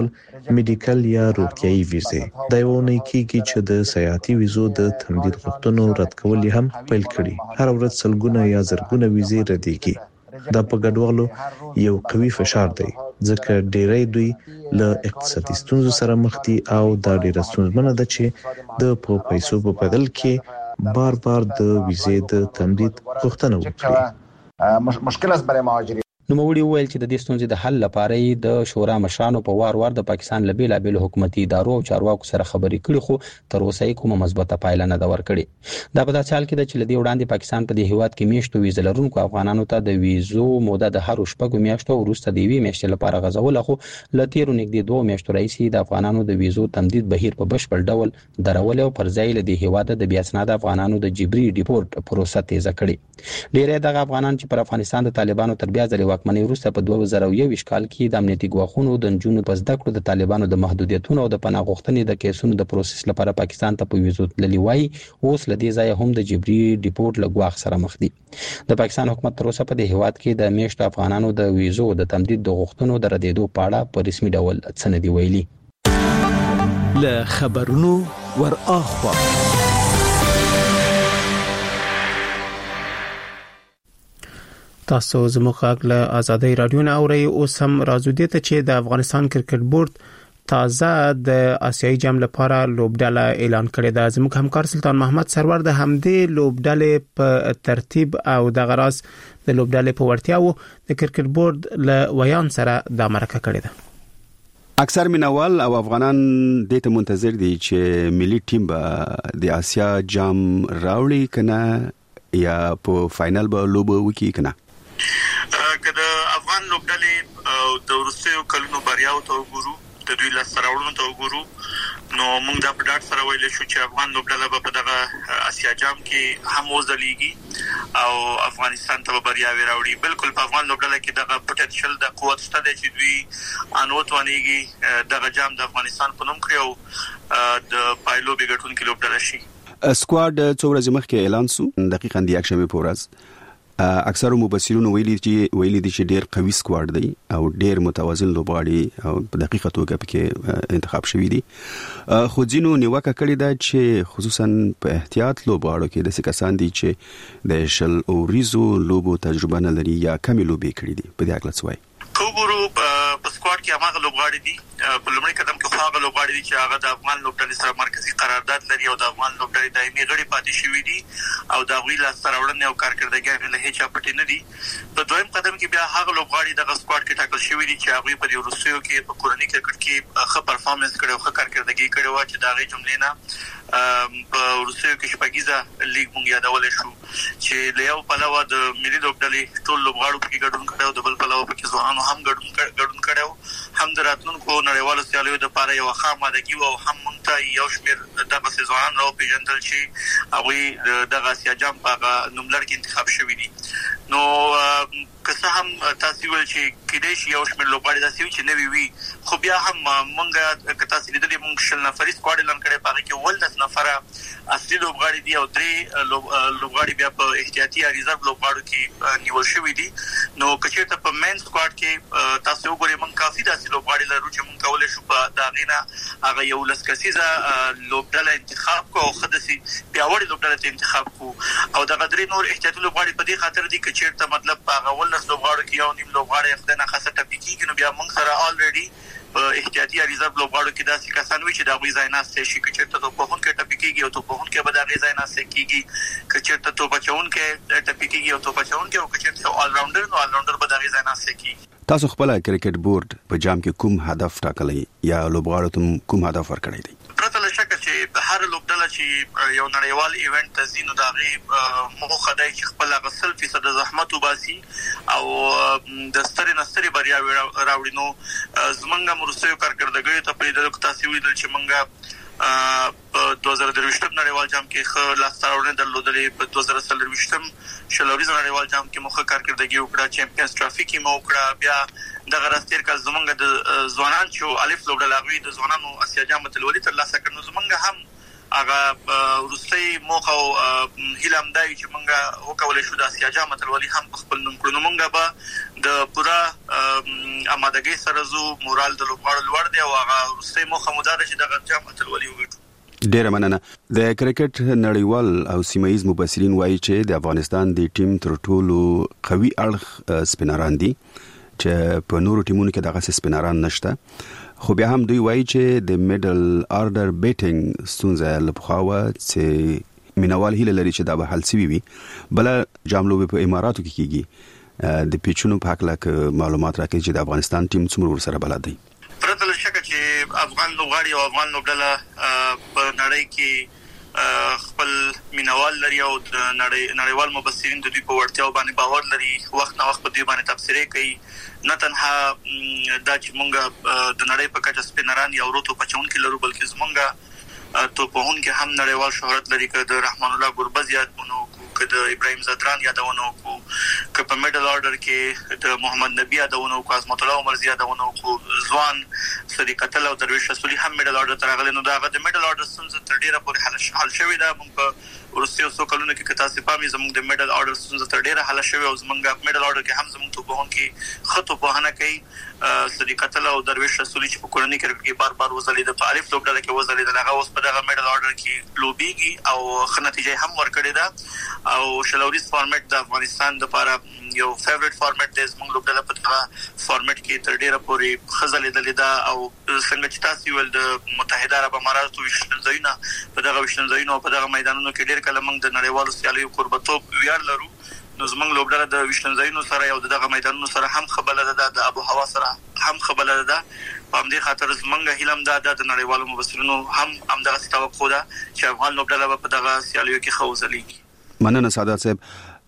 میډیکل یا روغتیايي ویزې. دا یو نه کیږي چې د سیاحتي ویزو د تمدید غوښتنو رد کول هم پیل کړي. هر ورځ سلګونه یا زرګونه ویزې ردېږي. دا په ګډوالو یو قوي فشار دی، ځکه ډېری دوی له اقتصادي ستونزو سره مخ دي او دا ډېره ستونزمنه ده چې د پیسو په بدل کې بار د ویزې د تمدید غوښتنه وکړي. مشکل است برای مهاجرین. نوموړي وویل چې د دې ستونزې د حل لپاره د شورا مشرانو په وار د پاکستان له بیلابېلو حکومتي ادارو او چارواکو سره خبرې کړې، خو تر اوسه یې کومه مثبته پایله نه ده ورکړې. دا په داسې حال کې ده چې له دې وړاندې پاکستان په دې هیواد کې میاشتو ویزه لرونکو افغانانو ته د ویزو موده د هر شپږو میاشتو وروسته د 1 میاشتې لپاره غځوله، خو له تیرو نږدې 2 میاشتو راهیسې د افغانانو د ویزو تمدید بهیر په بشپړ ډول درولې او پر ځای له دې هیواد د بیا اسناده افغانانو د جبري ډیپورټ پروسه تیزه کړې. ډېری دغه افغانان چې پر افغانستان د طالبانو تر بیا ځلې واکمنۍ وروسته په 2021 کال کې د امنیتي ګواښونو د نجونو په زده کړو د طالبانو د محدودیتونو او د پناه غوښتنې د کیسونو د پروسس لپاره پاکستان ته په ویزو تللي وای، اوس له دې ځایه هم د جبري ډیپورټ له ګواښ سره مخ دي. د پاکستان حکومت تر اوسه په دې هیواد کې د میاشتو افغانانو د ویزو د تمدید د غوښتنو د ردېدو په اړه په رسمي ډول څه نه دی ویلي. له خبرونو ور اخوا تاسو زموږ غږ له آزادۍ رادیو نه اورئ. اوس هم راځو دې ته چې د افغانستان کرکټ بورډ تازه د آسیایي جام لپاره لوبډله اعلان کړې ده. زموږ همکار سلطان محمد سرور د همدې لوبډلې په ترتیب او د غراس د لوبډلې په ورتیاو د کرکټ بورډ له ویان سره د مرکه کړې ده. اکثر مینوال او افغانان دې ته منتظر دي چې ملي ټیم به د آسیا جام راوړي کنه یا په فائنل به لوب وکړي کنه. کله افغان لوبډلې د وروستیو کلونو بریاو ته وګورو، د دوی لاسته راوړنو ته وګورو، نو موږ دا په ډاډ سره ویل شو چې افغان لوبډله به په دغه آسیا جام کې هم وځلیږي او افغانستان ته به بریاوې راوړي. بالکل په افغان لوبډله کې دغه پټنشل د قوت شته دی چې دوی انوت ونیږي دغه جام د افغانستان په نوم کړی او د پایلو بګټونکو لوبډله شي. سکواډ څو ورځې مخکې اعلان شو، دقیقاً د یکشنبه په ورځ. اکثر مبصرون ویلي دي چې ډېر قوي سکواډ دی او ډېر متوازن لوبغاړي او په دقیقه توګه پکې انتخاب شوی دي. خو ځینو نیوکه کړې ده چې خصوصا په احتیاط لوبغاړو کې د کسان دي چې د شل اوریزو لوبو تجربه نه لري یا کمی لوبې کړې دي. په دې اړه څه وایي؟ کوګورو په سکواډ کې هغه لوبغاړي دي، په لومړي قدم کې هغه لوبغاړي دي چې هغه د افغان لوبډلې سره مرکزی قرارداد لري او د افغان لوبډلې دایمي غړي پاتې شوی دي او د غوی لاسته راوړنې او کارکردګي له هیڅ پټې نه دي. په دویم قدم کې بیا هغه لوبغاړي د سکواډ کې ټاکل شوی دي چې هغه په روسیو کې په کورنۍ کرکټ کې ښه پرفارمنس کړو، ښه کارکردګي کړو چې دا غي جملې نه په روسیو کې شپږیزه لیګ مونږ یادولې شو چې له یو پلوه د ملي لوبډلې ټول لوبغاړو په کې ګډون کړو، د بل پلوه په کې ځوانانو هم ګډون کړو، هم د راتلونکو نړیوالو سیالیو لپاره یو خامادګي او هم مونږ ته یو شمېر دغه ځوانان راو پیژندل چې هغه دغه آسیا جام په نوملړ کې انتخاب شوی دي. نو که څه هم تاسو ول چې کېدې شي یو شمېر لوبغاړي داسې چې نوی وي، خو بیا هم مونږ که تاسو لیدلې مونږ شل نفري سکواډ اعلان کړی، په هغه کې ول 10 نفره اصلي لوبغاړي دي او 3 لوبغاړي بیا په احتیاطي یا ریزرو لوبغاړو کې نیول شوی دي. نو کچېرته په مین سکواډ کې تاسو وګورئ مونږ کافي داسې لوبغاړي لرو چې مونږ کولای شو په داغینه هغه یو لسکسیزه لوبډله انتخاب کو او خدسي پیاوړي لوبډله انتخاب کو او دغه درې نور احتیاطي لوبغاړي په دې خاطر دي کچېرته مطلب هغه ول لوبغاړو کې یو نیم لوبغاړي خدانه خاصه ټپیکی نو بیا مونږ سره الریډي احتیاطي یا ریزرو لوبغاړو کې داسې کسان وي چې دا غوي ځای نه ستې شي، کچېرته په هون کې ټپیکيږي او په هون کې به دا غي ځای نه ستې کیږي، کچېرته په بچون کې ټپیکيږي او په بچون کې او کچېرته آل راوندر به دا غي ځای نه ستې کیږي. تاسو خپل کرکټ بورډ په جام کې کوم هدف ټاکلی یا لوبغاړو ته کوم هدف ورکړی دی؟ پرته له شکه چې هر لوبډله چې یو نړیوال ایونت ته ځینو دا غي موخه دی چې خپل غسل فیصد زحمت وباسي او د ستري بریا راوړي. نو زمونږ مرسته کارکردګي ته په دې تاسو ویل چې مونږه 2023 نړیوال جام کې خو لاسته راوړنې درلودلې، په 2023 شلوري نړیوال جام کې مخه کارکردګي وکړه، چمپیونز ټرافي کې مو وکړه، بیا د غراستیر کال زمونږ د ځوانان چې الف لوبډله غوي د ځوانانو آسیا جام تلولي تر لاسه کړنو زمونږ هم هغه روسي موخه او هیلم دای چې مونږه وکولای شو د اسیا جام اتلولي هم خپل نوم کړو. مونږه به د پورا آمادګۍ سره زو مورال د لوبغاړو لوړ دی او هغه روسي موخه مدار چې د جام اتلولي وګټو. ډیره مننه. د کرکټ نړیوال او سیمایي مبصرین وایي چې د افغانستان د ټیم تر ټولو قوي اړخ سپینران دي چې په نورو ټیمونو کې دغه سپینران نشته، خو بیا هم دوی وایي چې د میډل آرډر بیټینګ ستونزه لپاره چې مینوال هیله لري چې دا به حل شي وي. بل جام لوبي په اماراتو کې کیږي، د پیچونو په حق لکه معلومات راکړي چې د افغانستان ټیم څومره ورسره بلد دی. پرته له شکه چې افغان لوبغاړي او افغان لوبډله په نړۍ کې خپل مینوال لري او د نړیوال مبصرین د دوی په وړتیا باندې باور لري، وخت نه وخت په دوی باندې تبصره کوي. نه تنها دا چې مونږ د نړۍ په کچه سپینران یا ورته پچون کې لرو، بلکې زمونږ توپهون کې هم نړیوال شهرت لري، که د رحمان الله ګربز یادونه کو، که د ابراهیم زدران یادونه کو، که په میډل آرډر کې د محمد نبی یادونه کو، عظمت الله عمر یادونه کو، ځوان صدیق قتل او درویش رسولي هم میډل آرډر ته راغلي. نو دا د میډل آرډر څنګه تر ډیره پورې حل شوی دا مونږ په ورسته اوسو کلونه کې کتاسې پامي زموږ د میډل آرډر څنګه تر ډیره حل شوی او زموږ میډل آرډر کې هم زموږ توپهون کې خطو په هنه کوي صدیق قتل او درویش رسولي چې په کورنۍ کرکټ کې بار بار وزلید په الف لوبډله کې وزلید، هغه اوس په دغه میډل آرډر کې لوبيږي او ښه نتیجه هم ورکړې ده. او شلوريز فارمیټ د افغانستان لپاره یو فیورټ فارمیټ دی. زموږ لوبډله په دغه فارمیټ کې تر ډیره پورې خزلې دلیدا او څنګه چې تاسو ول د متحده عرب اماراتو وشنځایونه په دغه وشنځایونو په دغه میدانونو کې ډیر کله موږ د نړیوالو سیالیو قربتوب ویار لرو. نو زموږ لوبډله د وشنځایونو سره یو دغه میدانونو سره هم خبره ده، د ابو هوا سره هم خبره ده. په همدې خاطر زموږ هیلم ده د نړیوالو مبصرینو هم دغه توقع ده چې افغان لوبډله په دغه سیالیو کې خوځلېږي. مننه سعادت صاحب.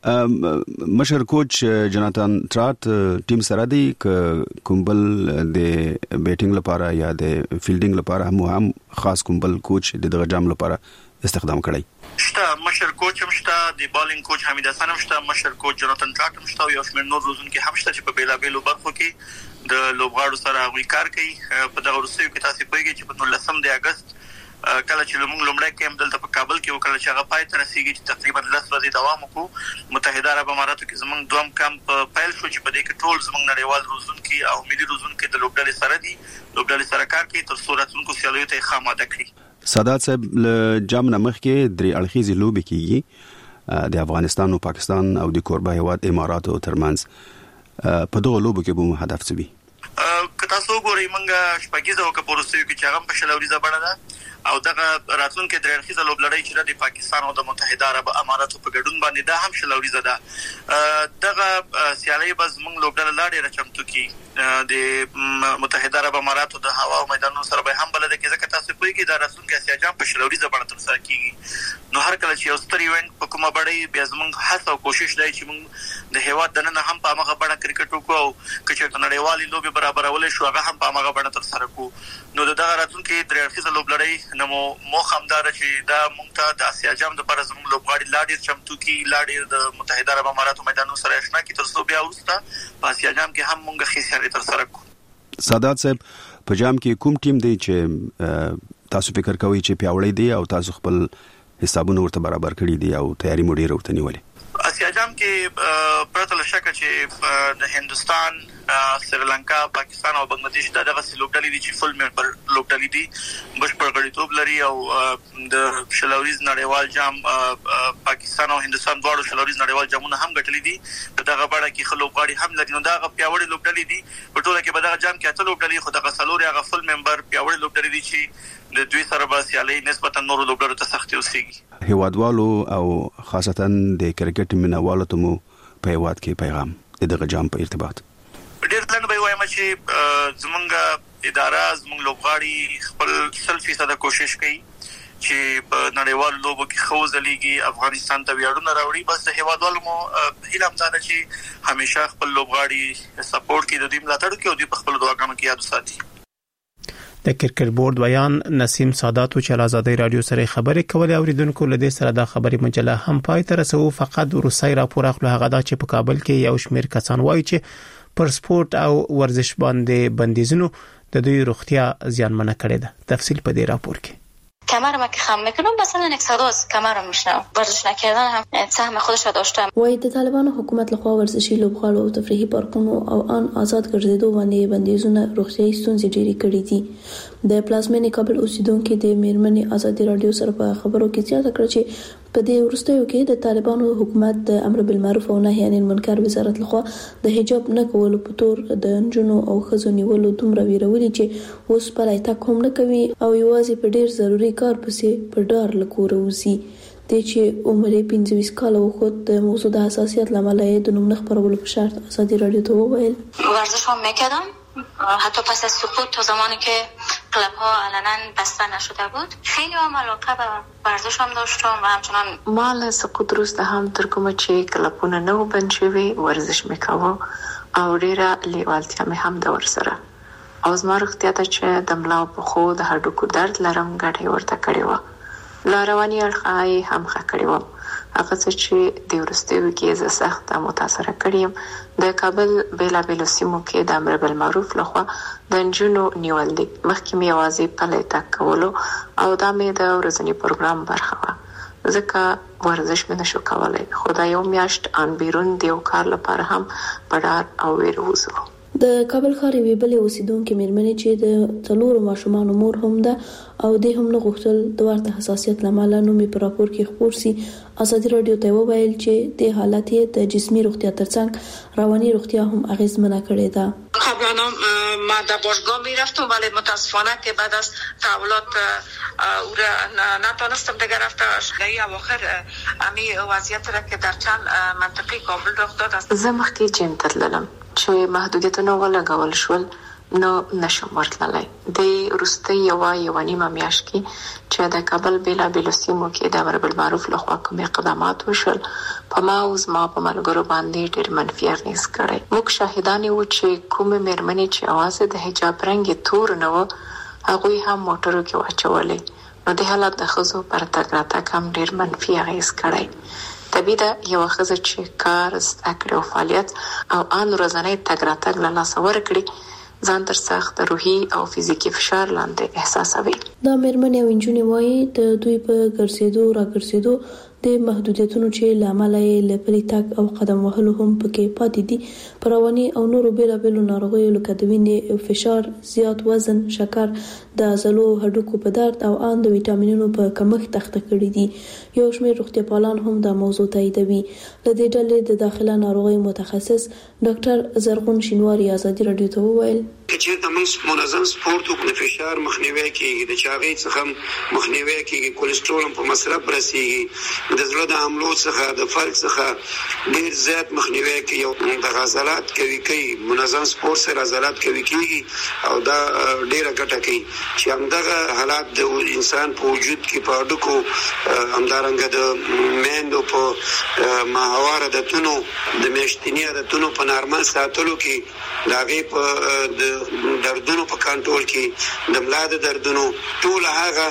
مشر کوچ جناتان ټرات ټیم سره دی کومبل د بیټینګ لپاره یا د فیلډینګ لپاره هم خاص کومبل کوچ دغه جام لپاره استخدام کړی شته. مشر کوچ هم شته، د بالینګ کوچ حمید حسن هم شته، مشر کوچ جناتان ټرات هم شته او یو شمېر نور روزونکي هم شته چې په بیلابېلو برخو کې د لوبغاړو سره غوي کار کوي. په دغه وروستیو کې تاسو پوهیږئ چې په 19 د اگست کله چې موږ لومړی کېم دلته په کابل کې وکړل چې هغه پای ته رسیدي چې تقریبا 10 ورځې دوام وکړو. متحده عرب اماراتو کې زموږ دوم کمپ پیل شو چې په دې کې ټول زموږ نړیوال روزونکي او ملي روزونکي د لوبډلې سره دي، لوبډلې سره کار کوي تر څو راتلونکو سیالیو ته خاماده کړي. سادات صاحب له جام نه مخکې درې اړخیزې لوبې کیږي د افغانستان او پاکستان او د کوربه هیواد اماراتو ترمنځ. په دغه لوبو کې به هدف څه وي؟ که تاسو وګورئ موږ شپږیزه وکړو کې چې هغه په شلوريزه بڼه ده او دغه راتلونکو درې اړخیزه لوبلړۍ چې د پاکستان او د متحده عرب اماراتو په ګډون باندې ده هم شلوريزه ده. دغه سیالي بز موږ لوبډله لاړې رچمتو کې د متحده عرب اماراتو د هوا او میدانونو سره به هم بلد کې ځکه تاسو پوهیږئ د راتلونکو اسیا جام په شلوريزه بڼه ترسره کیږي. نو هر کله چې یو ستر ایونت په کومه بڼه بیا زموږ هڅه او کوشش دی چې موږ د هیواد دننه هم په هغه بڼه کرکټ وکړو او چې نړیوالي لوبي برابرول شو هغه هم په هغه بڼه ترسره کوو. نو دغه راتلونکو درې اړخیزه لوبلړۍ نو موخه هم دا چې دا موږ ته د اسیا جام لپاره زموږ لوبغاړي لاډیر چمتو کی لاډیر د متحده عرب اماراتو میدانونو سره آشنا کی تر څو بیا ورسته په اسیا جام کې هم موږ خېساري تر سره کوو. سادات صاحب په جام کې کوم ټیم دی چې تاسو فکر کوئ چې پیاوړی دی او تاسو خپل حسابونه ورته برابر کړی دي او تیاری مو ډیره ورته نیولې؟ اسیا جام کې پرته له شکه چې د هندستان، سریلانکا، پاکستان او بنگلاديش دغه لوبډلې دي چې فل ممبر لوبډلې دي، بشپړ غړیتوب لري او د شلوريز نړیوال جام پاکستان او هندستان دواړو شلوريز نړیوال جامونه هم ګټلې دي. په دغه بڼه کې خلک غواړي هم لري. نو دغه پیاوړي لوبډلې دي په ټوله کې په دغه جام کې اته لوبډلې خو دغه څلور هغه فل ممبر پیاوړي لوبډلې دي چې د دوی سره به سیالي نسبتا نورو لوبډلو ته سختي وسیږي. هیوادوالو او خاصتا د کرکټ مینوالو ته مو په هیواد کې پیغام دغه جام په ارتباط ډېر ځله به وایم چې زمونږ اداره زمونږ لوبغاړي خپل 100% کوشش کوي چې په نړیوال لوبو کې خوځلېږي، افغانستان ته ویاړونه راوړي. بس د هیوادوالو مو هیله هم ده چې همیشه خپل لوبغاړي سپورټ کوي، د دوی ملاتړ کوي او دوی په خپل دعاګانو کې یاد وساتي. د کرکټ بورډ بیان نسیم سادات چې آزادۍ رادیو سره خبرې کولې اوریدونکو له دې سره د خبري مجله هم پای ته رسو. فقط روسي راپور اخلو هغه دا چې په کابل کې یو شمېر کسان وایي چې پر سپورت او ورزش باندې بندیزونو د دوی روغتیا زیانمنه کړې ده. تفصیل په دې راپور کې. کمرم که خم میکنم مثلا یک صدا از کمرم میشنم. ورزش نکردن هم سهم خودش را داشته. وای د طالبانو حکومت لخوا ورزشي لوبغالو او تفریحي پارکونو او ان آزاد ګرځېدو باندې بندیزونه روغتیايي ستونزې ډېرې کړې دي. د پلازمینې کابل اوسیدونکو د میرمنې ازادي رادیو سره په خبرو کې زیاته کړ چې په دې وروستیو کې د طالبانو حکومت د امر بالمعروف او نهي عن المنکر وزارت لخوا د حجاب نه کولو په تور د نجونو او ښځو نیولو دومره ویرولي چې اوس پلای تک هم نه کوي او یوازې په ډیر ضروري کار پسې په ډار لکوره وزي. د چې عمر 25 کال او خود د موضوع د حساسیت لامل د نوم خبرولو په شرط ازادي رادیو ته وویل ورزش هم میکردم حتی پس از سقوط تا زمانی که کلاب ها علنا بسته نشده بود خیلی هم علاقه به ورزش هم داشتم و همچنان ما له سقوط وروسته هم تر کومه چې کلابونه نه بند شوي ورزش میکاوه او ډیره لیوالتیا مې هم د ورسره او زما روغتیا ته چې د ملا په خو د هډوکو درد لرم ګټه ورته کړې و. لا رواني اړخ هم ښه کړې و. هغه څه چې د ورستیو کې زه سخت متاثره کړم د کابل بیلابیلو سیمو کې د امر بالمعروف لخوا د نجونو نیول دي. مخکې مې یوازې پلی تګ کولو او دا مې د ورځني پروګرام برخه وه ځکه ورزش مې نشو کولی. خو دا یو میاشت ان بیرون د یو کار لپاره هم په ډار او ویره وځو. د کابل ښار یوې بلې اوسیدونکې میرمنې چې د 4 ماشومانو مور هم ده او د هم نه غوښتل د ورته حساسیت لامل نو می په راپور کې خبر سي ازادي رادیو ته وویل چې د حالت د جسمي روغتیا ترڅنګ رواني روغتیا هم اغیزمنه کړې ده. قبلا ما در باشگاه میرفتم ولی متاسفانه که بعد از تحولات او را نتونستم دیگر رفتم. در اواخر امی وضعیت را که در چند منطقه کابل رخ داد است. زه مخکې جیم ته تللم چې محدودیتونه ولګول شول نو نشم ورتللی. د وروستۍ یوه نیمه میاشت کې چې د کابل بیلابیلو سیمو کې د امر بالمعروف لخوا کوم اقدامات وشول په ما او زما په ملګرو باندې ډېر منفي اغېز کړی. موږ شاهدان یو چې کومې میرمنې چې اواز د حجاب رنګ تور نه و هغوی هم موټرو کې واچولې نو د حالت د ښځو پر تګ راتګ هم ډېر منفي اغېز کړی. طبیعي ده یوه ښځه چې کار زده کړي او فعالیت او ان ورځنی تګ راتګ له لاسه ورکړي ځان تر سخت روحي او فزیکي فشار لاندې احساسوي. دا میرمنې او نجونې وایي د دوی په ګرځېدو راګرځېدو د محدودیتونو چې لامل یې لپاره تک او قدم وهلو هم پکې پاتې دي. پر رواني او نورو بیلابیلو ناروغیو لکه د وینې فشار، زیات وزن، شکر، د عضلو هډوکو په درد او ان د ویټامینونو په کمښت اخته کړي دي. یو شمېر روغتیا پالان هم دا موضوع تاییدوي. له دې ډلې د داخله ناروغیو متخصص ډاکټر زرغون شینواری ازادي رادیو ته وویل چې تاسو منظم سپورت او د فشار مخنیوي کوي د چاغې څخه مخنیوي کوي کولیسټرول په مصرف رسیږي د زړه د حملو څخه د فلج څخه ډیر زیات مخنیوي کوي او د عضلات کوي منظم سپورت سره عضلات کوي او دا ډیره ګټه کوي چې همدغه حالات د انسان په وجود کې په اډوکو همدارنګه د میندو په ماهواره د تونو د میاشتنی د تونو په نارمل ساتلو کې لاغي په دردونو په کنټرول کې د ملا د دردونو ټول هغه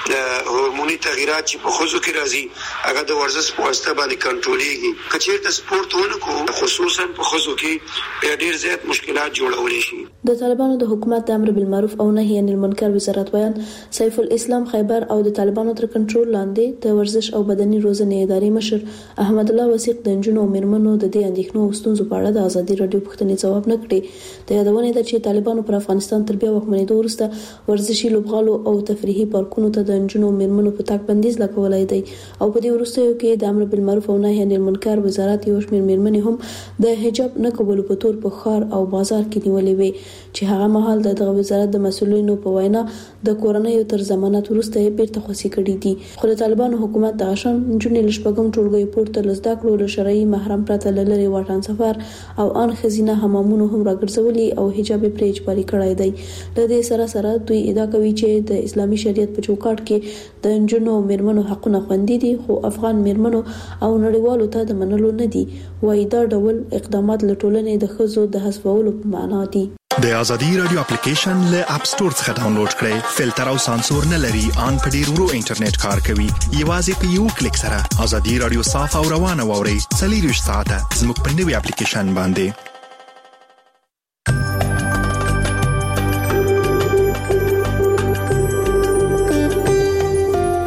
هورموني تغیرات چې په خوځو کې راځي هغه د ورزش په واسطه باندې کنټرولېږي. کچېرته سپورت ونکو خصوصا په خوځو کې ډېر زیات مشکلات جوړولې شي. د طالبانو د حکومت د امر بالمعروف او نهي عن المنکر وزارت بیان سیف الاسلام خیبر او د طالبانو تر کنټرول لاندې د ورزش او بدني روزنې ادارې مشر احمد الله وثیق د نجونو او میرمنو د دې اندېښنو او ستونزو په اړه د ازادي رادیو پوښتنې ځواب نه کړي. د یادونه ده چې طالبانو پر افغانستان تر بیا واکمنېدو وروسته ورزشي لوبغالو او تفریحي پارکونو ته د نجونو او میرمنو په تګ بندیز لګولای دی او په دې وروستیو کې د امر بالمعروف او نهي عن المنکر وزارت یو شمېر میرمنې هم د حجاب نه کولو په تور په ښار او بازار کې نیولې وي چې هغه مهال دغه وزارت د مسؤلینو په وینا د کورونې تر ضمانت وروسته بیرته خوسي کړي دي. خو د طالبانو حکومت د غشن نجونې لشپګم ټولګي پورته لزدا کړو له شرعي محرم پرته لری واټن سفر او ان خزینه حمامونو هم راګرځولي او حجاب پرې اجباري کړای دی. د دې سره سره دوی ادعا کوي چې د اسلامي شریعت په چوکاټ کې د نجونو او میرمنو حقونه خوندي دي خو افغان میرمنو او نړیوالو ته د منلو نه دي. وایي دا ډول اقدامات له ټولنې د ښځو د حذفولو په معنا دي. د ازادي رادیو اپلیکیشن له اپ سٹور څخه ډاونلوډ کړئ. فلټر او سانسور نه لري، ان په ډیر ورو انټرنیټ کار کوي. یوازې په یو کلیک سره ازادي رادیو صاف او روانه ووري. 24 ساعته زموږ په نوي اپلیکیشن باندې.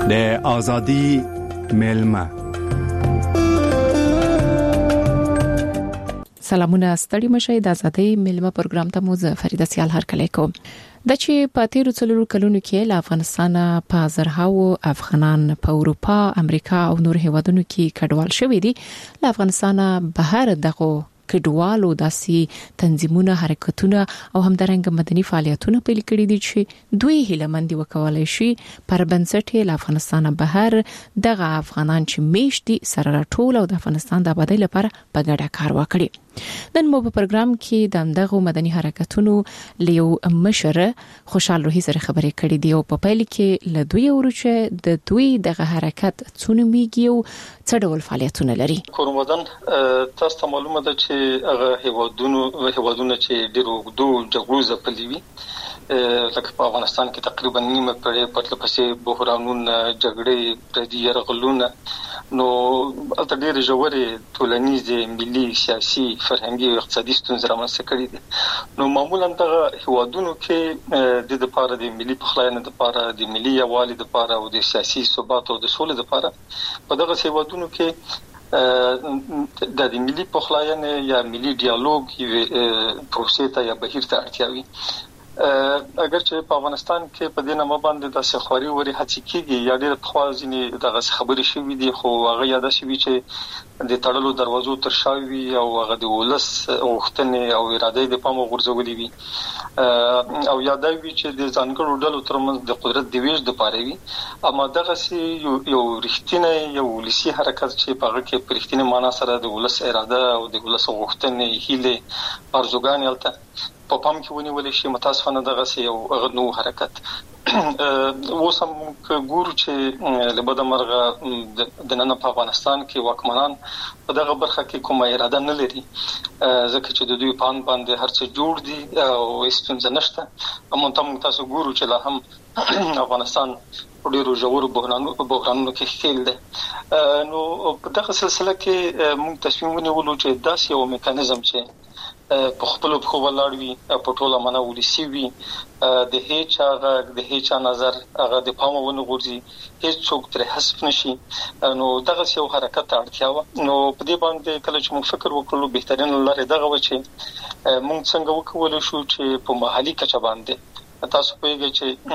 د ازادي ملما. سلامونه ستړي مشه د ازادي ملما پروګرام ته مو فریده سیال هر کله کوم. د چې په تیرو څلورو کلونو کې له افغانستان په زرهاو افغانان په اروپا، امریکا او نور هیوادونو کې کډوال شوي دي. له افغانستان بهر دغه کډوالو داسي تنظیمونه، حرکتونه او همدارنګه مدني فعالیتونه پیل کړي دي چې دوی هیلمند وکولای شي پر بنسټ له افغانستان بهر دغه افغانان چې میشتي سره ټول او د افغانستان د آبادی لپاره په ګډه کار وکړي. نن مو په پروګرام کې د دغه مدني حرکتونو لیو مشره خوشحال روحي سره خبرې کړې دي او په پیل کې له دوی ورچه د دوی دغه حرکت څونه میږي او څه ډول فعالیتونه لري. کورمدن تاسو ته معلومه ده چې هغه هیوادونه چې ډیرو جګړو ځپلي وي، لکه په افغانستان کې تقریبا نیمه پیړۍ پرله پسې بحرانونه، جګړې، پردي یرغلونه، نو البته ډېر ژورې ټولنیزې، ملي، سیاسي، فرهنګي او اقتصادي ستونزې رامنځته کړي دي. نو معمولا دغه هیوادونو کې د لپاره د ملي پخلاینې لپاره، د ملي یووالي لپاره او د سیاسي ثبات او د سولې لپاره په دغه هیوادونو کې د ملي پخلاینې یا ملي ډیالوګ پروسې ته یا بهیر ته اړتیا وي. اگر چې په افغانستان کې په دې نامه باندې د سخوري وري هڅې کېږي یا ډېر په خوازني دغه خبرې شوې دي، خو هغه یاد شوی چې د تړلو دروازو تر شاوي او هغه د ولس غوښتنې او اراده د پامو غورځولې وي او یاد وي چې د ځانګړو ډلو ترمنځ د قدرت د ویش د پاره وي. اما دغه یو رښتینی یو ولسی حرکت چې په هغه کې په رښتینی معنا سره د ولس اراده او د ولس غوښتنې، هیله، ارزوګان یلته په پام کې ونیول شي. متاسفانه دغه یو غنو حرکت اوس هم ګورو چې لبد مرغه د نن په افغانستان کې واکمنان په دغه برخه کې کومه اراده نه لري، ځکه چې د دوی پان باندې هر څه جوړ دي او هیڅ نشته. اما تاسو ګورو چې لا هم افغانستان ډیرو ژورو بحرانونو کې ښکیل دی. نو په دغه سلسله کې موږ تصمیم ونیولو چې داسې یو میکانیزم چې په خپل په ولاړ وي، په ټوله معنا ولسی وي، د هیڅ نظر هغه د پامو ونه غورځي، هیڅ څوک تر حسب نشي. نو دغه یو حرکت اړتیا و. نو په دې باندې کله چې موږ فکر وکړو بهترین لاره دغه و چې موږ څنګه وکولای شو چې په محلي کچه باندې تاسو پوهیږئ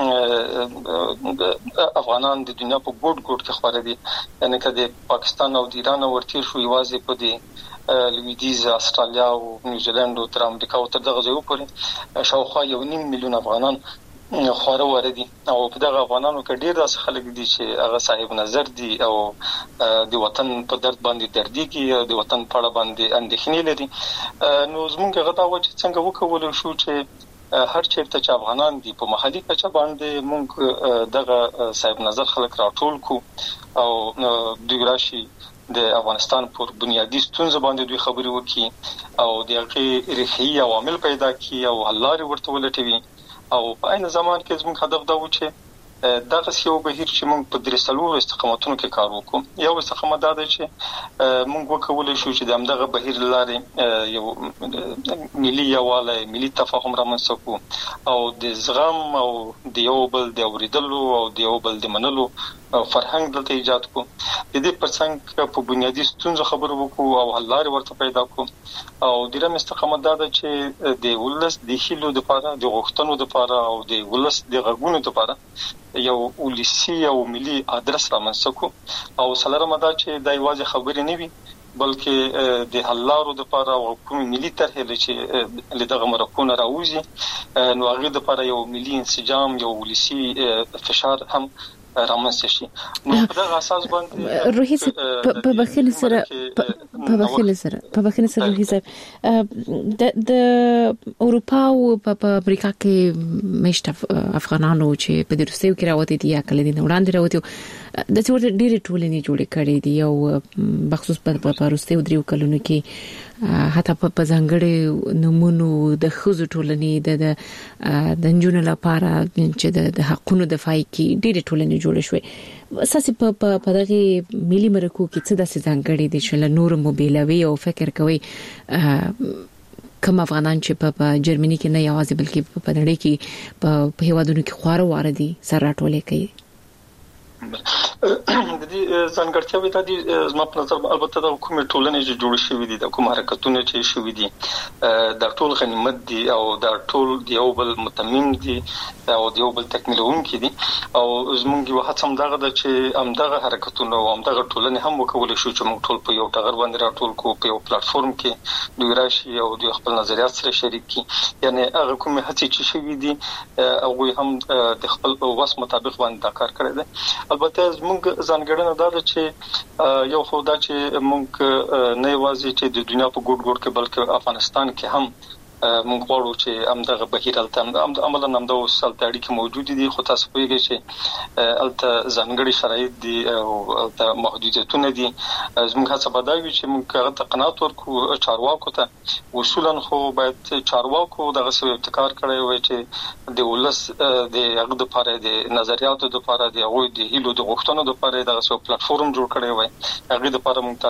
چې افغانان د دنیا په ګوټ کې خبره دي، یعنی که د پاکستان او د ایران ورتیر شو یوازې په دې لویدیز، استرالیا او نیوزیلند او تر امریکا او تر دغه ځایو پورې شاوخوا 1.5 میلیون افغانان خواره وردي او په دغه افغانانو کې ډیر داسې خلک دي چې هغه صاحب نظر دي او د وطن په درد باندې درديږي او د وطن په اړه باندې اندېښنې لري. نو زموږ غدا و چې څنګه وکولای شو چې هر چیرته چې افغانان دي په محلي کچه باندې موږ دغه صاحب نظر خلک راټول کو او دوی راشي د افغانستان پر بنیادی ستونزې باندې دوی خبرې وکړي او د هغې ریښې عوامل پیدا کړي او حل لارې ورته ولټوي. او په عین زمان کې زموږ هدف دا و چې دغه یو بهیر چې موږ په درسلو استقامتونو کې کار وکړو. یو استقامت دا دی چې موږ وکولای شو چې دغه بهیر لارې یو ملي یووالی، ملي تفاهم رامنځته کړو او د زغم او د یو بل د اورېدلو او د یو بل د منلو فرهنګ دلته ایجاد کو. د دې پرڅنګ په بنیادی ستونزو خبرو وکړو او حل لارې ورته پیدا کړو. او دریم استقامت دا ده چې د ولس د هیلو لپاره، د غوښتنو لپاره او د ولس د غږونو لپاره یو ولسی او ملي ادرس رامنځته کړو. او څلورم دا چې د یوازې خبرې نه وي بلکې د حل لارو لپاره او کوم ملي طرحې چې لدغه مرکونه راوځي نو هغه لپاره یو ملي انسجام، یو ولسی فشار هم رامنځته شي. نو په دغه اساس باندې روحي په بخیل سره روحي صاحب د اروپا او په امریکا کې مشت افغانانو چې په روسیې کې راوته دي یا کله دي وړاندې راوته د څور ډېری ټولنې جوړې کړې دي او بخصوص په روسیې او دریو کلونو کې حتی په ځانګړي نمونو د خزو ټولنې د نجونو لپاره چې د حقونو دفاع کوي ډېری ټولنې جوړ شوې. اساسي په دغه ملي مرکو کې څه داسې ځانګړي دي چې نور موبیلوي او فکر کوي کوم افغانان چې په جرمني کې نه یوازې بلکې په نړۍ کې په هیوادونو کې خواره واره دي سره راټولې کوي. د دې ځانګړتیاوې د دې زما په نظر البته د حکومت ټولنې چې جوړ شوې دي د کوم حرکتونه چې شوې دي د ټول غنیمت دي او د ټول یو بل متمم دي او د یو بل تکمیلونکي دي او زموږ یو هڅه هم دغه د چې همدغه حرکتونه او همدغه ټولنې هم وکول شو چې موږ ټول په یو ټغر باندې راټول کو په یو پلیټ فارم کې دوی راشي او د خپل نظریات سره شریک کی یعنی هغه کومه هڅې چې شوې دي او هم د خپل وس مطابق باندې کار کړی دی البته زموږ ځانګړنه دا ده چې یو خو دا چې موږ نه یوازې چې د دنیا په ګوټ ګوټ کې بلکې افغانستان کې هم موږ غواړو چې همدغه بهیر الته عملاً همدا وسلته اړیکې موجود دي خو تاسو پوهیږئ چې الته ځانګړي شرایط دي او الته محدودیتونه دي زموږ هڅه به دا وي چې موږ هغه ته قناعت ورکړو چارواکو ته اصولاً خو باید چارواکو دغه څه ابتکار کړی وي چې د ولس د هغه لپاره د نظریاتو لپاره د هغوی د هیلو د غوښتنو لپاره دغه څه پلیټ فارم جوړ کړی وي هغه لپاره موږ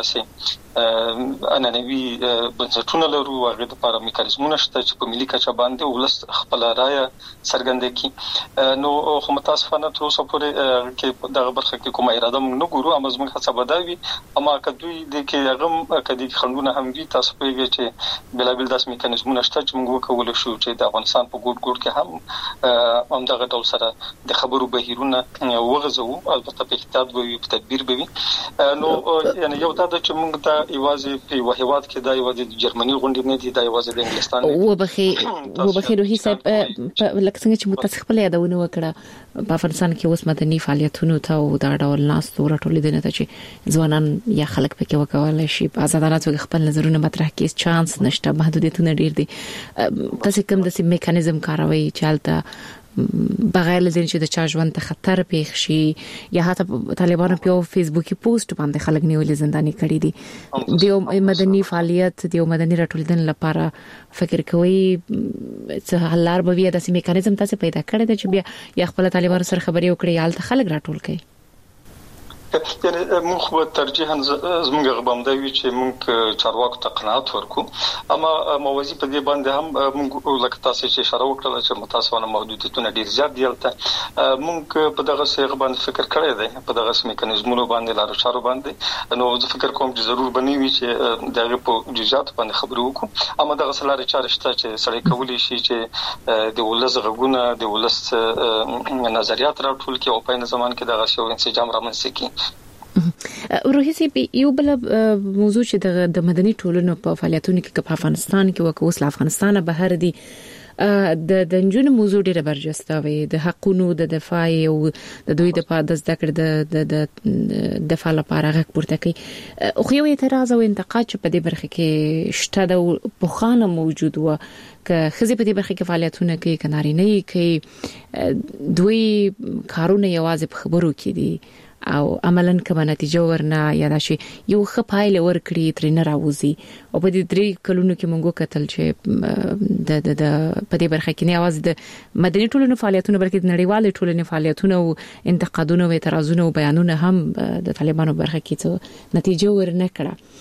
تاسو انانوي بنسټونه لرو هغه لپاره میکانیزمونه شته چې په ملي کچه باندې ولس خپل رائے څرګندوي کی نو خو متاسفانه تر اوسه پورې کې دغه برخه کې کومه اراده موږ نه ګورو اما زموږ هڅه بداوي اما کدوې د کې هغه کدي خندونه هم وي تاسو پوهیږئ چې بلابل داس میکانیزمونه شته چې موږ وکول شو چې د افغانستان په ګوټ ګوټ کې هم دغه ډول سره د خبرو بهیرونه وغځو البته په احتیاط به وي په تدبیر به وي نو یعنی یو دا چې موږ دا ایوازي په وحیوات کې دا ایوازي د جرمني غونډې نه دي دا ایوازي د انګلستان وبخي روحي صاحب لکه څنګه چې متاسف خپل یادونه وکړه په افغانستان کې اوس مدني فعالیتونو ته او دا ډول ناس تور ټولې نه ته چې ځوانان یا خلک پکې وکولای شي آزادانه توګه خپل نظرونه مطرح کړي چانس نشته محدودیتونه ډیر دي تاسو کوم د میکانیزم کاروي چې البته بغیر لدین چې د چا ژوند ته خطر پیښ شي یا حتی طالبانو په فیسبوکي پوسټ باندې خلک نیولې زنداني کړي دي د مدني فعالیت د مدني راټولېدل لپاره فکر کوي چې حل لار به وي د میکانیزم تاسو پیدا کړی دی چې بیا یا خپل طالبانو سره خبرې وکړي یا الته خلک راټول کړي یعنی موږ خو ترجیحاً زموږ غبم دی چې موږ چارواکو ته قناعت ورکو اما موازی په دې باندې هم موږ لکه تاسو چې اشاره وکړه چې متاسفانه محدودیتونه ډیر زیات دي البته موږ په دغه څه باندې فکر کړی دی په دغه میکانیزمونو باندې لارو چارو باندې نو زه فکر کوم چې ضرور بنوي چې دغه په جزئیات باندې خبرو وکړو اما دغه سلاره چارې شته چې سړی کولی شي چې د ولس غوونه د ولس نظریات راټول کړي او په نظام کې دغه شی انسجام رامنځته کړي روحي سي یو بل موضوع چې د مدني ټولنو په فعالیتونو کې په افغانستان کې وکوس له افغانستان بهر دي د نجونو موضوع ډیره برجسته وي د حقونو د دفاع او د دوی د پاره د ذکر د دفاع لپاره غږ پورته کوي خو یو اعتراض او انتقاد چې په دې برخه کې شته د بوخانه موجود و که خزي په دې برخه کې فعالیتونه کوي کناري نه کوي دوی کارونه یوازې په خبرو کې دي او عملاً کومه نتیجه ورنه یا راشي یو خپایل ورکړي تر نه راوځي او په دې درې کلونو کې موږ کتل چې د په دې برخه کې نه आवाज د مدني ټولنو فعالیتونه بلکې د نړیوالې ټولنې فعالیتونه او انتقادونه او اعتراضونه او بیانونه هم د طالبانو برخه کې څه نتیجه ورنه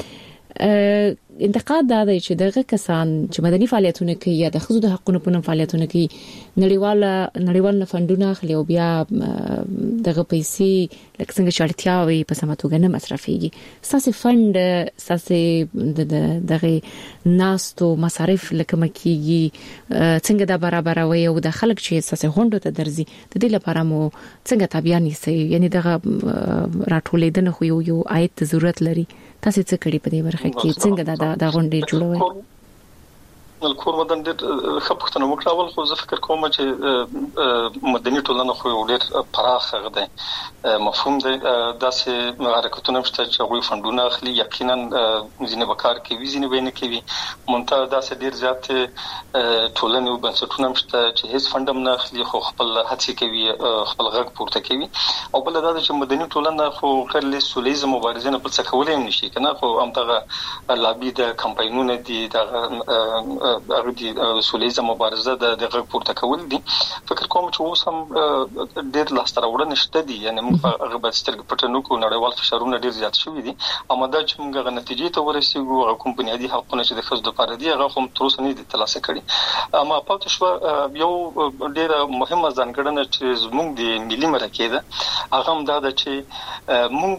کړه انتقاد دا دی چې دغه کسان چې مدني فعالیتونه کوي یا د خزو د حقوقو په فعالیتونه کوي نړیوال فندونه اخلي او بیا دغه پیسې لکه څنګه شړتیا وي په سماتوګه نه مصرفيږي ساسي فند ساسي دغه ناستو مصارف لکه مکیږي څنګه دا برابروي او د خلک چې ساسي هوندو ته درځي د دې لپاره مو څنګه تابع نيسي یعنی دغه راټولېدنه خو یو آیت ضرورت لري تاسو څه کړی په دې برخه کې څنګه دا غونډې جوړوي الکور مدن د خپختنه وکړول خو زه فکر کوم چې مدني ټولنه خو ډېر پراخ غده مفهوم دی داسې حرکتونه شته چې غوي فندونه اخلي یقینا ځینې وکړ کوي ځینې بینه کوي مونته داسې ډېر زیات ټولنې او بنسټونه شته چې هیڅ فندم نه اخلي خو خپل هڅې کوي خپل غږ پورته کوي او بل دا چې مدني ټولنه خو غیر له سولېزم مبارزه نه په څه کولای نشي کنه خو همدغه لابي د کمپاینونه دي د هغه د سولېزه مبارزه د غږ پورته کول دي. فکر کوم چې اوس هم ډېر لاسته راوړنې شته دي، یعنی موږ هغه به سترګې پټنو کو، نړیوال فشارونه ډېر زیات شوي دي، اما دا چې موږ هغه نتیجې ته ورسېږو، هغه کوم بنیادي حقونه چې د ښځو لپاره دي هغه هم تر اوسه نه دي ترلاسه کړي. اما پاتې شوه یو ډېره مهمه ځانګړنه چې زموږ د ملي مرکې ده، هغه هم دا ده چې موږ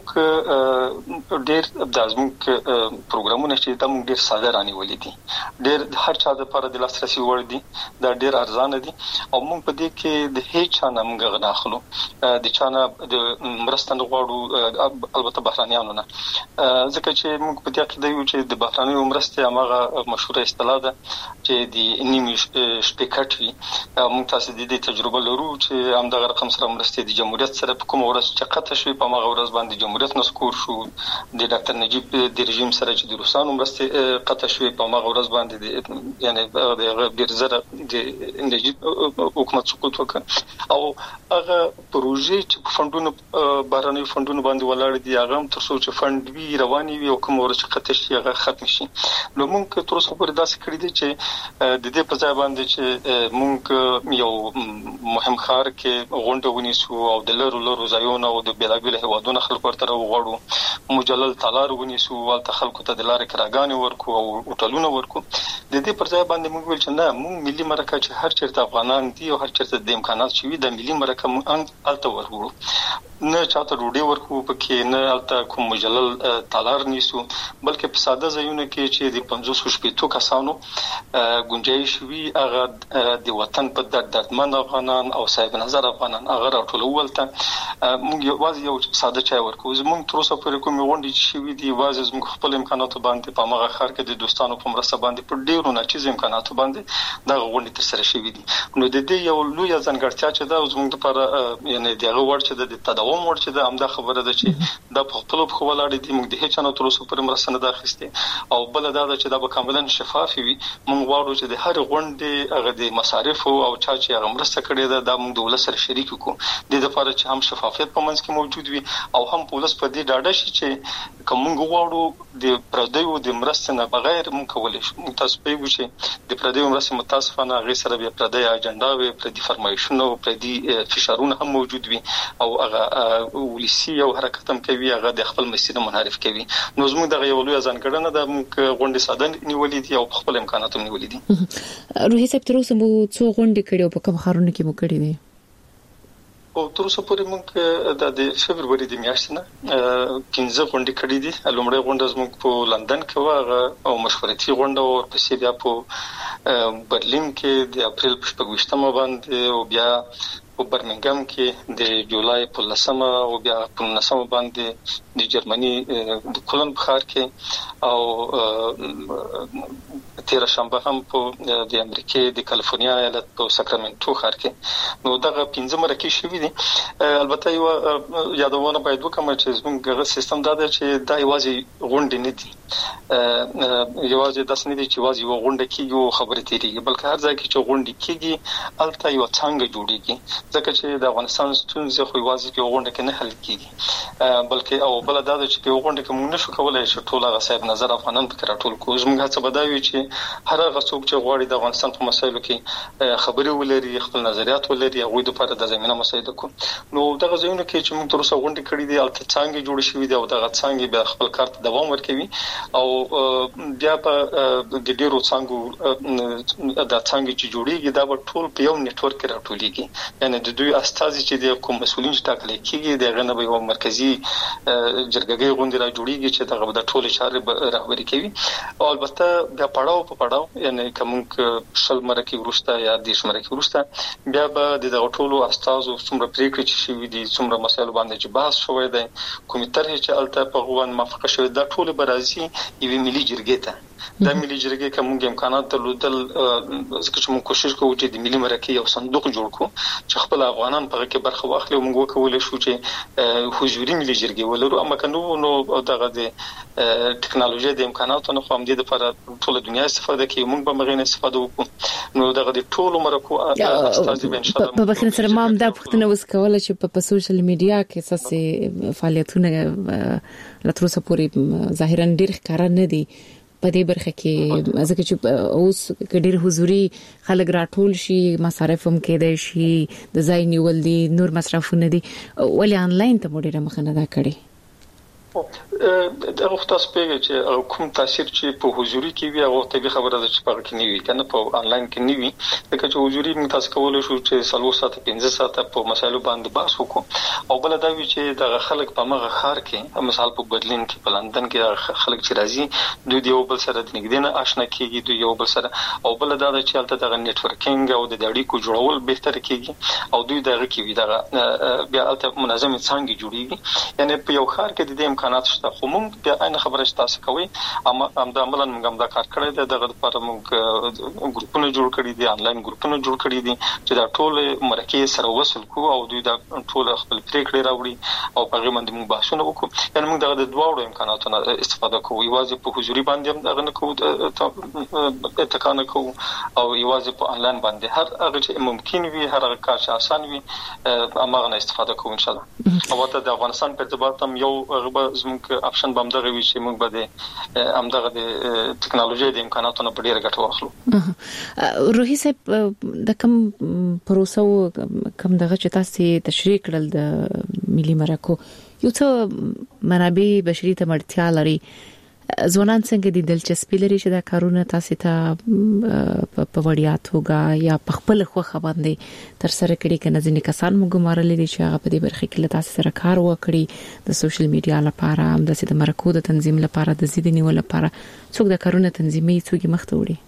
ډېر د زموږ پروګرامونه چې دا موږ ډېر ساده رانیولي دي، ډېر هر چا لپاره د لاسرسي وړ دي، دا ډېر ارزانه دي او موږ په دې کې د هیڅ چا نه موږ نه اخلو، د چا نه د مرسته نه غواړو، البته بهرانیانو نه، ځکه چې موږ په دې عقیده یو چې د بهرانیو مرستې هماغه مشهوره اصطلاح ده چې د نیمې شپې کټ وي. موږ تاسو د دې تجربه لرو چې همدغه رقم سره مرستې د جمهوریت سره په کومه ورځ چې قطع شوې په هغه ورځ باندې جمهوریت نسکور شو، د ډاکټر نجیب د رژیم سره چې د روسانو مرستې قطع شوې په هغه ورځ باندې یعنی د بیرزره د نجیب حکومت سقوط وکړ او هغه پروژې چې په فندونو بهرنیو فندونو باندې ولاړ دي هغه هم تر څو چې فند وی رواني وي او کوم ورځ چې قطع شي هغه ختم شي. نو موږ تر اوسه پورې داسې کړی دي چې د دې په ځای باندې چې موږ یو مهم ښار کې غونډه ونیسو او د لرو ځایونو او د بیلابیل هیوادونو خلکو ورته وغواړو، مجلل تالار ونیسو، ولته خلکو ته د لارې کراګانې ورکو او هوټلونه ورکو. د دې پر ځای باندې موږ ویل چې نه، موږ ملي مرکه چې هر چیرته افغانان دي او هر چیرته د امکانات شوي د ملي مرکه موږ الته ورغړو، نه چاته ډوډۍ ورکو پکې، نه الته کوم مجلل تالار نیسو، بلکې په ساده ځایونو کې چې د 500 کسانو گنجایش وي هغه د وطن په دردمن افغانان او صاحب نظر افغانان هغه راټولول ته موږ یو ساده چای ورکو. زموږ تر اوسه پورې کوم غونډې چې شوي دي یوازې زموږ خپل امکاناتو باندې په هغه ښار کې د دوستانو په مرسته باندې په ډېرو ناچیز امکاناتو باندې دا غونډې ترسره شوي دي. نو د دې یو لوی ځانګړتیا چې دا زموږ لپاره یعنی دغه وړ چې د تداوم وړ چې دا همدا خبره ده چې دا په خپل خو ولاړ دي، موږ د هیڅ نه تر اوسه پورې مرسته نه داخسته او بل دا چې دا به کاملا شفاف وي. موږ غواړو چې د هر غونډې هغه د مصارف او چا چې هغه مرسته کړې ده دا موږ د ولس سره شریک وکړو، د دې لپاره چې هم شفافیت په منځ کې موجود وي او هم ولس په دې ډاډه شي چې کوم غواړو د پردیو د مرستې نه بغیر موږ کولای شو. تاسو په یو شي د پردیو مرستې متاسفانه غیر سره به پردی اجنډا وي، پردی فرمایشونه او پردی فشارونه هم موجود وي او هغه ولسی او حرکت هم کوي، هغه د خپل مسیر منحرف کوي. نو زموږ دغه یو لوی ځانګړنه ده، موږ غونډې ساده نیولې دي او خپل امکانات هم نیولې دي. روحي صاحب تر اوسه مو څو غونډې کړې او په کوم ښارونو کې مو کړې دي؟ او تر اوسه پورې موږ د فبرवरी د میاشتې نه 15 غونډې کړې دي. لومړی غونډه زموږ په لندن کې و او مشورتي غونډه او پسې بیا په برلین کې د اپریل په 28 باندې او بیا په برمنګم کې د جولای په 10 او بیا په 19 باندې د جرمني د کولن ښار کې او 13 شنبه هم په د امریکای د کالیفورنیا ایالت په ساکرامنټو ښار کې. نو دغه 15 مرکې شوې دي. البته یو یادونه باید وکړم چې زموږ سیستم دا دی چې دا یوازې غونډې نه دي، یوازې داس نه دي چې یوازې یو غونډه کېږي او خبرې تیریږي، بلکې هر ځای کې چې غونډې کېږي الته یو څنګه جوړیږي، ځکه چې د افغانستان ستونزې خو یوازې په غونډه کې نه حل کېږي، بلکې او بل دا چې په غونډه کې موږ نشو کولای چې ټول هغه صاحب نظر افغانان پکې راټول کوو. زموږ هڅه بداوي چې هر هغه څوک چې غواړي د افغانستان په مسایلو کې خبرې ولري، خپل نظریات ولري، هغه د لپاره د زمينه مسایده کو. نو دغه ځایونه کې چې موږ تر اوسه غونډې کړې دي الته څنګه جوړ شوې دي او دغه څنګه به خپل کار ته دوام ورکوي او بیا په د ډیرو څنګه د څنګه چې جوړیږي دا به ټول په یو نتورک کې راټولېږي، یعنی د دوی استازي چې د کوم مسولین چې ټاکل کېږي دغه نه به یو مرکزی جرګه غونډه را جوړیږي چې دغه د ټولو چارې رهبری کوي. او البته بیا پړاو په پړاو یعنی کوم شل مرکې ورسته یا د شمرکې ورسته بیا به د ټولو استازو څومره پریکړې چې شوې دي، څومره مسایل باندې چې بحث شوی دی، کومې طرحې چې الته په غوښتنه موافقه شوې دا ټول به راځي یوه ملي جرګې ته. د ملي جرګې کوم امکانات درلودل ځکه چې موږ کوشش کوو چې د ملي مرکې یو صندوق جوړ کړو چې خپل افغانان په کې برخه واخلي او موږ وکولای شو چې حضوري ملي جرګې ولرو. اما کنو نو دغه د ټکنالوژي د امکاناتو نه خو هم د لپاره ټول دنیا استفاده کوي، موږ به مغین استفاده وکړو. نو دغه د ټولو مرکو استاد به ان شاء الله په بخیر سره ما هم دا پوښتنه وسکوله چې په سوشل میډیا کې اساسي فعالیتونه لتر اوسه پورې ظاهرا ډېر ښکار نه دي په دې برخه کې ځکه چې اوس ډېر حضوري خلک راټول شي مصارف هم کېدای شي د ځای نیول دي نور مصرفونه دي ولې انلاین ته ډېر مخنه دا کړي دا تاسو پیږي چې کوم تاثیر چې په حضوري کې وي او ته خبره ده چې په کې نیوي کنه په انلاین کې نیوي لکه چې حضوري موږ تاسو کولای شو چې 3 ساعت 15 ساعت په مسایلو باندې بحث وکړو او بل دا وی چې د خلک په مغه خار کې مثال په برلین کې په لندن کې خلک چې راځي دوی یو بل سره د نګدنه آشنا کیږي دوی یو بل سره او بل دا چې البته د نتورکینګ او د اړیکو جوړول بهتر کیږي او دوی دغه کې وي دا بیا البته منظم څنګه جوړیږي یعنی په یو خار کې د امکانات شته خو موږ بیا عین خبره تاسو کوي اما عملاً موږ دا کار کړی دی دغه لپاره موږ ګروپونه جوړ کړی دي انلاین ګروپونه جوړ کړی دي چې دا ټول مرکه سره وصل کو او دوی دا ټول خپل پریکړې راوړي او په غوښمن موږ بحثونه وکړو یعنی موږ دغه د دوه امکاناتونو استفاده کوو یوازې په حضوري باندې هم دغه نه کوو اتکان کوو او یوازې په انلاین باندې هر هغه چې ممکن وي هر هغه کار چې آسان وي امغه نه استفاده کوو ان شاء الله او ته د افغانستان په ارتباط هم یو غبه زموږ اپشن بمدغه وی چې موږ به امدغه د ټکنالوژي د امکاناتونو په ډیره ګټه واخلو روحي صاحب د کوم پروسو کوم دغه چې تاسو تشریح کړل د ملي مرکو یو څه منابع بشري ته مړتیا لري ځوانان څنګه د دلچسپي لري چې دا کارونه تاسو ته په وړیا توګه یا په خپل خوخه باندې تر سره کړي کنه ځینې کسان موږ ګمارل دي چې هغه په دې برخه کې تاسو سره کار وکړي د سوشل میډیا لپاره هم د مرکو د تنظیم لپاره د زیات نیول لپاره څوک د کارونه تنظیمي څوک مخته وړي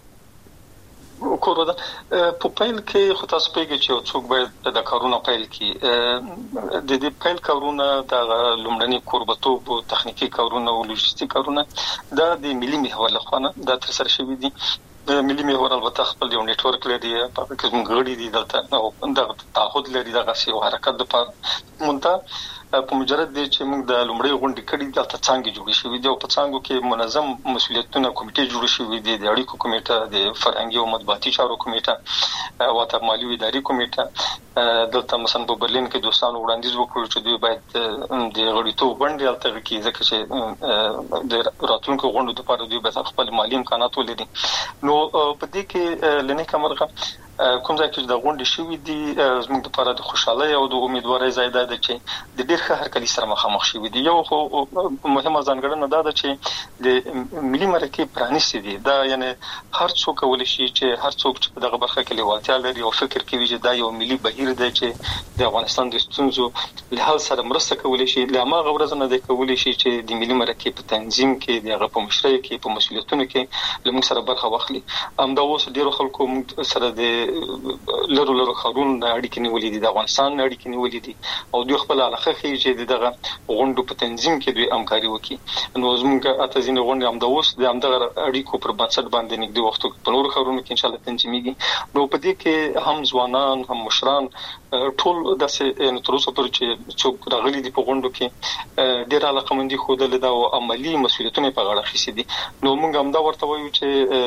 وکړو دا په پیل کې خو تاسو پیږي چې څوک باید د کارونه پیل کړي د دې پیل کارونه د لومړني کوربتوب او تخنیکی کارونه او لوجستیک کارونه د ملي محور لخوا دا تر سره شوی دي ملي محور البته خپل یو نتورک لري په کې موږ غړي دي دلته او د تعهد لري دغه سی حرکت د پاره مونږ په مجرد دي چې موږ د لومړی غونډې کړې دلته څنګه جوړې شوې دي او په څنګه کې منظم مسولیتونه کمیټې جوړې شوې دي د اړیکو کمیټه د فرهنګي او مطبوعاتي چارو کمیټه او د مالی اداري کمیټه دلته مثلا په برلین کې دوستانو وړاندیز وکړ چې دوی باید د غړیتوب غونډې الته کې ځکه چې د راتلونکو غونډو لپاره دوی باید خپل مالی امکانات ولري نو په دې کې لنی کمرغه کوم ځای کې د غونډې شوې دي زموږ لپاره د خوشحالۍ او د امیدوارۍ ځای دی چې د ډېر ښه هرکلي سره مخامخ شوې دي یو خو مهمه ځانګړنه دا ده چې د ملي مرکې پرانیستي دي دا یعنی هر څوک کولی شي چې هر څوک چې په دغه برخه کې لیوالتیا لري او فکر کوي چې دا یو ملي بهیر دی چې د افغانستان د ستونزو له حل سره مرسته کولی شي له هغه ورځ نه دی کولی شي چې د ملي مرکې په تنظیم کې د هغه په مشرۍ کې په مسولیتونو کې له موږ سره برخه واخلي همدا اوس ډېرو خلکو موږ سره د لرو خارون اړیکې نیولې دي د افغانستان اړیکې نیولې دي او دوی خپل علاقه کوي چې دغه غونډو په تنظیم کې دوی همکاري وکړي نو زموږ اته ځینې غونډې هم د اوس د همدغه اړیکو پر بنسټ باندې نږدې وختو په نورو خارونو کې ان شاء الله تنظیمېږي نو په دې کې هم ځوانان هم مشران ټول داسې تر اوسه پورې چې څوک راغلي دي په غونډو کې ډېر علاقمندي ښودلې ده او عملي مسولیتونه په غاړه اخیستي دي نو موږ هم دا ورته وایو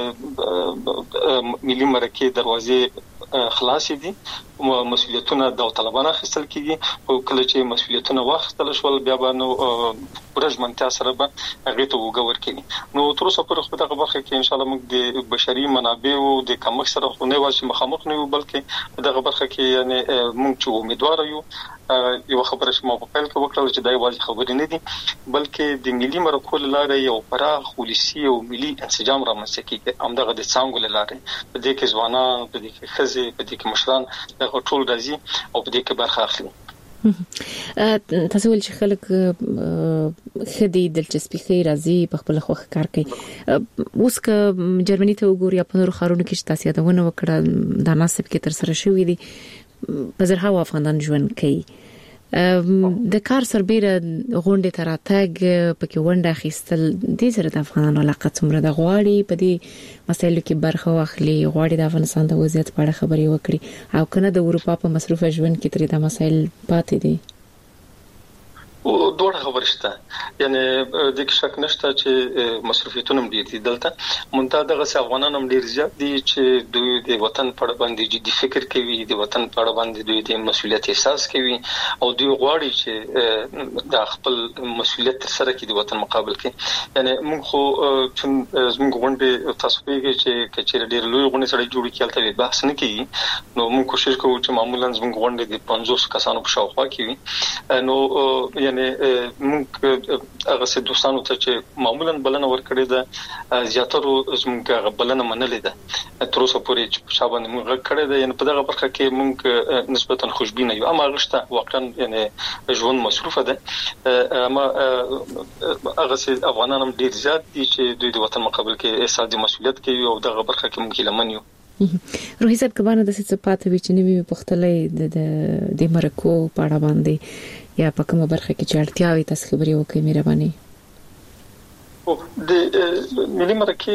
چې ملي مرکې دروازې خلاص دي مسولیتونه د طالبانو اخیستل کیږي او کله چې مسولیتونه واخیستل شول بیا به نو ورجمنتیا سره به هغه ته وګور کړي نو تر اوسه پورې خو دغه برخه کې ان شاء الله موږ د بشري منابعو د کمښت سره خو نه واسي مخامخ نه یو بلکې دغه برخه کې یعنی موږ چې امیدوار یو یو خبره چې ما په پیل کې وکړل چې دای واځي خبرې نه دي بلکې د ملي مرکو لاره یو پراخ ولسی او ملي انسجام رامنځته کیږي همدغه د څنګه لاره په دې کې ځوانان په دې کې خزي په دې کې مشران دغه ټول راځي او په دې کې برخه اخلي تاسو ول چې خلک خدي دلچسپي خي راځي په خپل خوخ کار کوي اوس که جرمني ته وګوري په نورو خارونو کې چې تاسو یادونه وکړه د ناسب کې تر سره شوې دي په زرهاو افغانان ژوند کوي د کار سربېره غونډې ته راتګ پکې ونډه اخیستل د سره د افغانانو علاقه څومره د غواړي په دې مسایلو کې برخه واخلي غواړي د افغانستان د وضعیت په اړه خبرې وکړي او کنه د اروپا په مصروفه ژوند کې ترې د مسایل پاتې دي دوه خبرې شته یعنی د کې شک نشته چې مصرفیتونه ډیر دي دلته مونږ دغه افغانان هم ډیر زیات دي چې دوی د وطن په اړه باندې جدي فکر کوي د وطن په اړه باندې دوی د مسولیت احساس کوي او دوی غواړي چې د خپل مسولیت سره کې د وطن مقابل کې یعنی موږ خو زموږ غونډه تاسو پیږي چې کچېر ډیر لوی غونډه سره جوړ کیږي بحث نه کیږي نو موږ کوشش کوو چې معمولا زموږ غونډه د 50 کسانو په شاوخوا کې وي نو یعنی موږ هغه څه دوستانو ته چې معمولا بلنه ورکړې ده زیاتره زموږ بلنه منلې ده تر اوسه پورې چې شابه موږ کړې ده یعنی په دغه برخه کې موږ نسبتا خوشبینه یو اما غشته واقعا یعنی ژوند مصروفه ده اما هغه څه افغانان هم ډیر زیات دي چې دوی د وطن مقابل کې احساس د مسولیت کوي او دغه برخه کې موږ لمن یو روحي صاحب کبانه د څه پاتې وی چې نوې پختلې د مرکو پاړه باندې یا په کومه برخه کې چړتیاوي تاسو خبري وکړئ مهرباني د ملي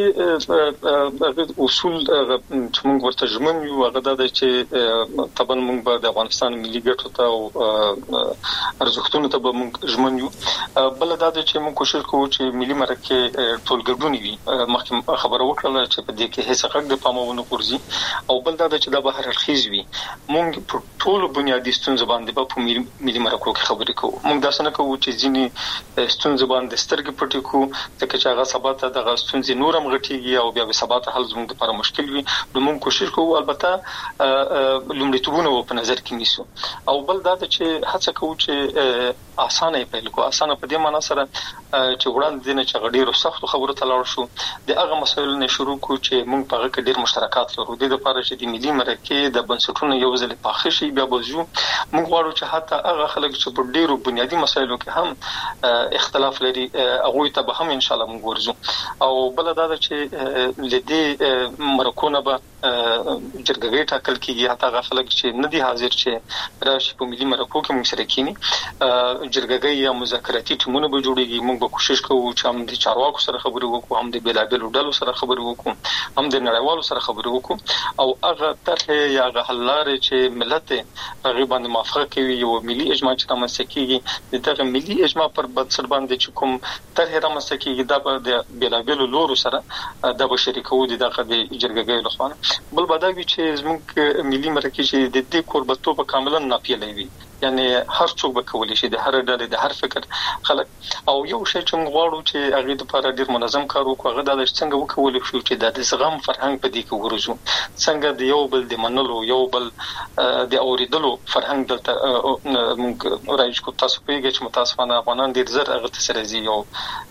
مرکه اصول چې موږ ورته ژمن یو هغه د چې طبعا موږ به د افغانستان ملي ګټو ته او ارزښتونو ته به موږ ژمن یو بل دا چې موږ کوشش کوو چې ملي مرکه ټول ګډون وي مخکې خبره وکړه چې په دې کې هیڅ حق د پامونه ورځي او بل دا چې دا به هر الخیز وي موږ په ټول بنیادی ستونزې باندې په ملي مرکو کې خبرې کوو موږ دا څنګه کوو چې ځینی ستونزې باندې سترګې پټې کوو چې هغه سبا ته د ستونزې نورم غټيږي او بیا به سبا ته حل زموږ لپاره مشکل وي نو موږ کوشش کوو البته لومړیتوبونه په نظر کې نیسو او بل دا چې هڅه کوو چې اسانه پیل کو اسانه په دې معنی سره چې وړاندې نه چې ډیرو سخت خبرو ته لاړ شو د هغه مسایلو نه شروع کو چې موږ په هغه کې ډیر مشترکات لرو د لپاره چې د ملي مرکه د بنسټونو یو ځل پاخه شي بیا بوزو موږ غواړو چې حتی هغه خلک چې په ډیرو بنیادی مسایلو کې هم اختلاف لري هغه ته به هم ان شاء الله ورزو او بل دا چې لدې مرکونه به جرګې ټاکل کیږي حتی هغه خلک چې نه دي حاضر چې راشي په ملي مرکو کې موږ سره کینی جرګې یا مذاکراتي ټیمونه به جوړیږي موږ به کوشش کوو چې هم د چارواکو سره خبرې وکړو هم د بلابل ډلو سره خبرې وکړو هم د نړیوالو سره خبرې وکړو او هغه طرح یا هغه حل لارې چې ملت هغه باندې موافقه کوي یو ملي اجماع چې رامنځته کیږي دغه ملي اجماع پر بنسټ باندې چې کوم طرح رامنځته کیږي دا د بلابل لورو سره د بشریکو دغه د جرګې لخوا بل بداوی چې زموږ ملي مرکه چې د دې قربتو په کاملا ناپیلې وي یعنی هر څوک به کولی شي د هر ډلې د هر فکر خلک او یو شی چې موږ غواړو چې هغه د لپاره ډیر منظم کار وکړو هغه د څنګه وکولای شو چې د زغم فرهنګ په دې کې ورزو څنګه د یو بل د منلو یو بل د اوریدلو فرهنګ دلته موږ راځو کو تاسو پیږي چې متاسفانه افغانان ډیر زر هغه سره زی یو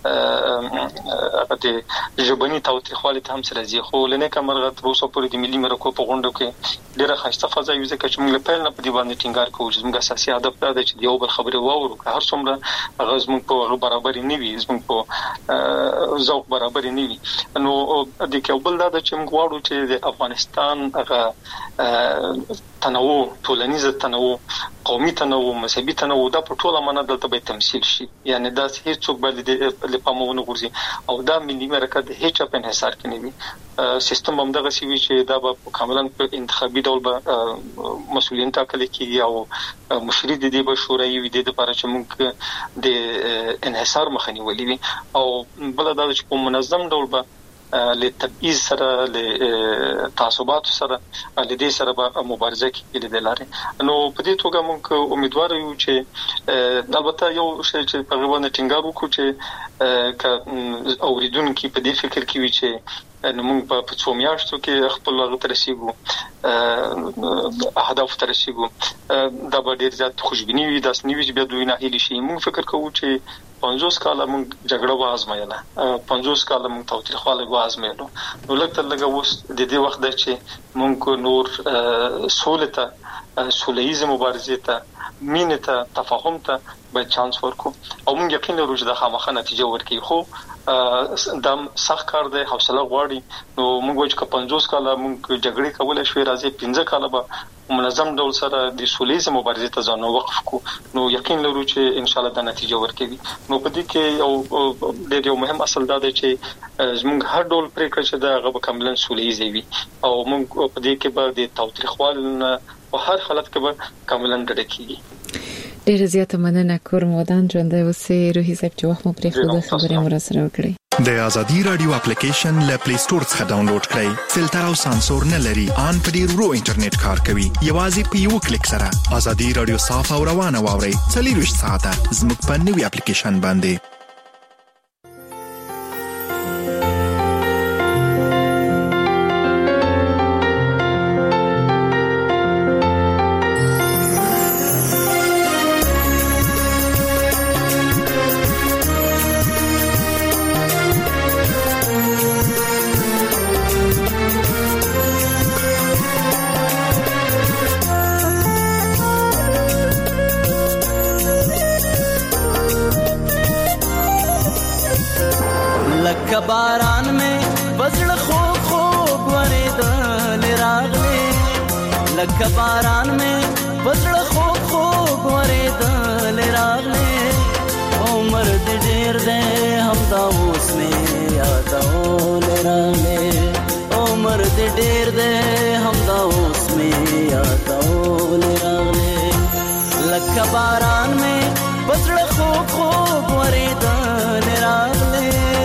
هغه د ژبني تاوتریخوالي ته هم سره زی خو لنه کمرغه تر اوسه پورې د ملي مرکو په غونډو کې ډیره خاصه فضا یو ځکه چې موږ له پیل نه په دې باندې ټینګار کوو چې موږ اساسي هدف دا دی چې یو بل خبرې واورو که هر څومره هغه زموږ په برابر نه وي زموږ په ذوق برابر نه وي نو د کېبل دا چې موږ غواړو چې د افغانستان هغه تنوع ټولنیز تنوع قومي تنوع مذهبي تنوع دا په ټوله معنی دلته به تمثيل شي یعنی دا هیڅ څوک باندې د پامونه ورځي او دا ملي مرکه د هیڅ په انحصار کې نه وي سیستم هم دغه سوي چې دا به کاملا په انتخابي ډول به مسؤلین ټاکل کیږي او مشري د دې به شورا وي د لپاره چې موږ د انحصار مخنیوي ولوي او بل دا چې په منظم ډول به له تبعیض سره له تعصبات سره له دې سره به مبارزه کیږي د لارې نو په دې توګه موږ امیدوار یو چې البته یو شی چې په غوونه ټینګار وکړو چې اوریدونکو په دې فکر کې وي چې نو موږ په څو میاشتو کې خپل هغه ترسيګو اهداف ترسيګو دا به ډیر زیات خوشبيني وي داس نیوي چې بیا دوی نه هلي شي موږ فکر کوو چې 50 کاله موږ جګړه وازمایله 50 کاله موږ توتریخواله وازمایلو نو لکه لږه اوس د دې وخت د چې موږ نور سولته سولهیزه مبارزه ته مینه ته تفاهم ته به چانس ورکو او موږ یقین لرو چې د خامخا نتیجه ورکړي خو دا سخت کار دی حوصله غواړي نو موږ وایو چې 50 کاله موږ جګړې کولای شو راځي 15 کاله به منظم ډول سره د سولهیزه مبارزه ته ځان وقف کو نو یقین لرو چې ان شاء الله دا نتیجه ورکړي نو په دې کې یو مهم اصل دا دی چې زموږ هر ډول پریکړه چې دا غو کاملا سولهیزه وي او موږ په دې کې به د توتریخوال په هر حالت کې به کاملا ډډه کیږي ډېر زیاته مننه کورم ودان ژوند اوسې روحي صاحب چې وخت مو پرې خو خبرې مو سره وکړي. د ازادي رادیو اپلیکیشن له پلی سٹور څخه ډاونلوډ کړئ. فلټر او سانسور نه لري، ان په ډیر ورو انټرنیټ کار کوي. یوازې په یو کلیک سره ازادي رادیو صاف او روانه واورئ. 24 ساعته زموږ په نوې اپلیکیشن باندې. باران में बजड़ खूब खूब वरेदल रागले, लग बारान में बजड़ खूब खूब वरेदल रागले. उमर ढेर दे हम दाऊस में यादौल रागले, उमर ढेर दे हम दाऊस में यादौल रागले. लग बारान में बजड़ खूब खूब वरेदल रागले.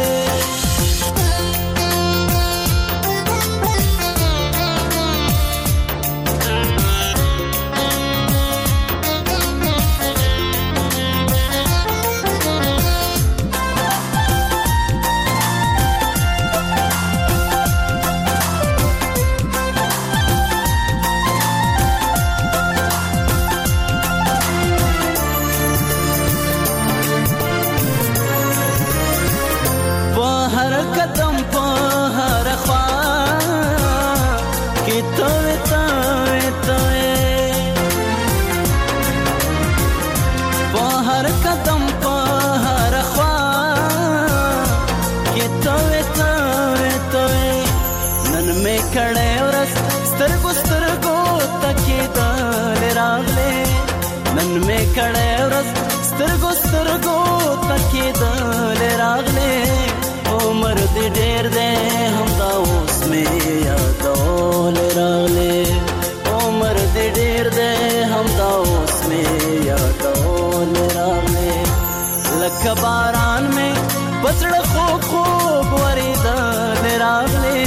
سترګو سترګو تکي دل راغله. عمر دې ډېر دې هم دا اوس مې یادول راغله. عمر دې ډېر دې هم دا اوس مې یادول راغله. لکه باران مې بچړ خوب خوب ورېدل راغله.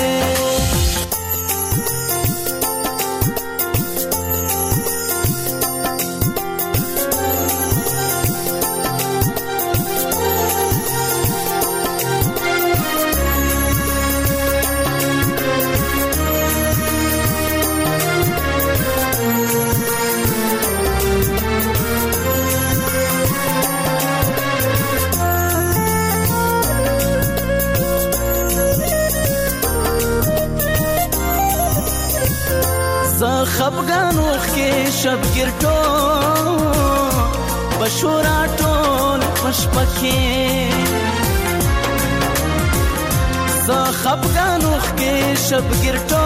خفګان وخې شب ګرټو بشورا ټول پشپکې. زه خفګان وخې شب ګرټو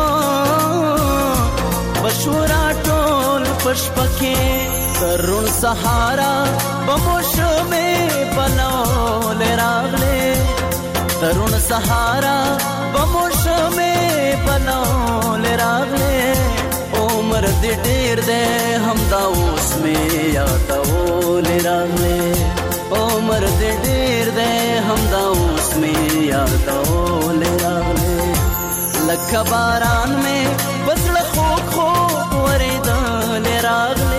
بشورا ټول پشپکې. ترون سهارا بموشمې بلول راغله. ترون سهارا بموشمې بلول راغله. عمر دې ډېر دې هم دا اوس مې یادول راغله. عمر دې ډېر دې هم دا اوس مې یادول راغله. لکه باران مې بزړه خوب خوب ورېدل راغله.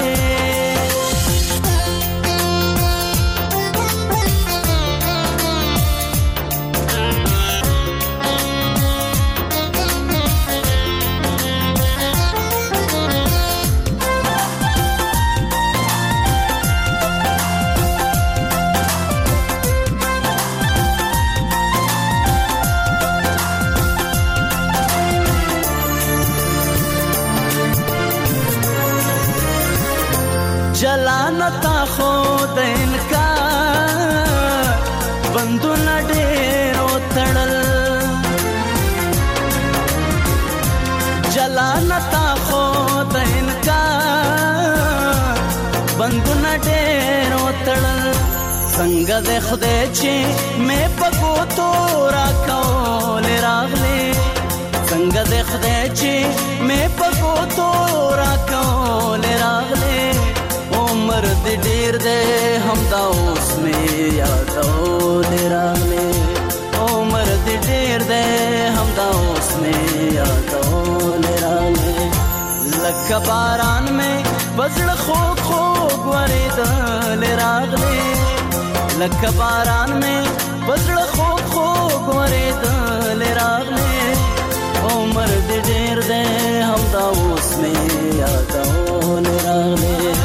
جلانتا خود انکار بندونه ډېر وتړل. جلانتا خود انکار بندونه ډېر وتړل. څنګه دې خدای چې مې پکو تو راکول راغله. څنګه دې خدای چې مې پکو تو راکول راغله. عمر دې ډېر دی همدا اوس مې یادول راغلې عمر دې ډېر دی همدا اوس مې یادول راغلې لکه باران مې بزړه خوږ خوږ ورېدل راغلې لکه باران مې بزړه خوږ خوږ ورېدل راغلې عمر دې ډېر دی همدا اوس مې یادول راغلې